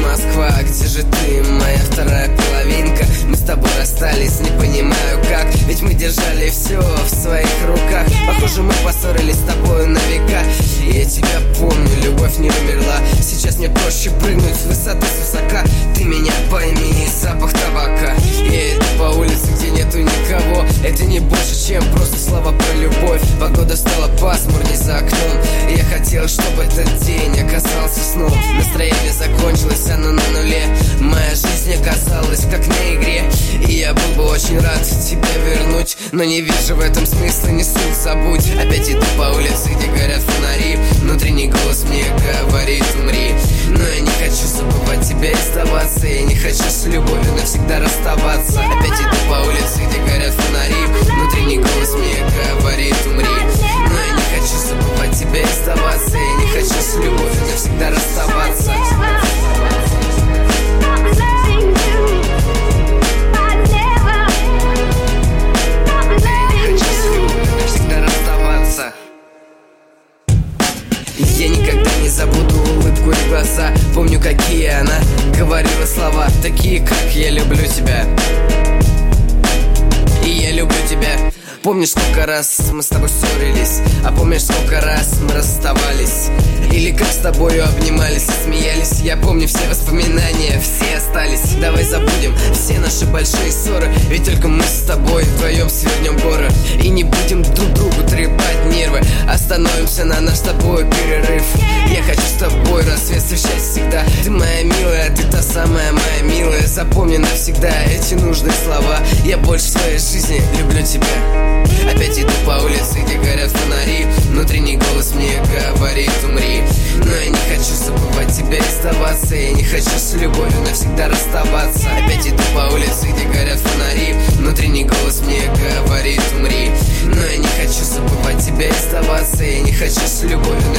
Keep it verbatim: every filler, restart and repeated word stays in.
Москва, где же ты, моя вторая половинка? Мы с тобой расстались, не понимаю как, ведь мы держали все в своих руках. Похоже, мы поссорились с тобой на века. И я тебя помню, любовь не умерла. Сейчас мне проще прыгнуть с высоты с высока. Ты меня пойми, запах табака. Я иду по улице, где нету никого. Это не больше, чем просто слова про любовь. Погода стала пасмурней за окном. Я хотел, чтобы этот день оказался сном. Настроение закончилось, оно на нуле. Моя жизнь оказалась как на игре. И я был бы очень рад тебя вернуть, но не вижу в этом смысла, не суть, забудь. Опять иду по улице, где горят фонари. Внутренний голос мне говорит: умри. Но я не хочу забывать тебя и сдаваться. Я не хочу с любовью навсегда расставаться. Опять иду по улице, где горят фонари. Внутренний голос мне говорит: умри. Но я не хочу забывать тебя и сдаваться. Я не хочу с любовью навсегда расставаться. Я никогда не забуду улыбку и глаза. Помню, какие она говорила слова, такие как: я люблю тебя. И я люблю тебя. Помнишь, сколько раз мы с тобой ссорились? А помнишь, сколько раз мы расставались? Или как с тобою обнимались и смеялись? Я помню все воспоминания, все остались. Давай забудем все наши большие ссоры, ведь только мы с тобой вдвоем свернем горы. И не будем друг другу трепать нервы. Остановимся на наш с тобой перерыв. Я хочу с тобой рассвет встречать всегда. Ты моя милая, ты та самая моя милая. Запомни навсегда эти нужные слова. Я больше в своей жизни люблю тебя. Опять иду по улице, где горят фонари. Внутренний голос мне говорит: умри. Но я не хочу забывать тебя и сдаваться. Я не хочу с любовью навсегда расставаться. Опять иду по улице, где горят фонари. Внутренний голос мне говорит: умри. Но я не хочу забывать тебя и сдаваться. Я не хочу с любовью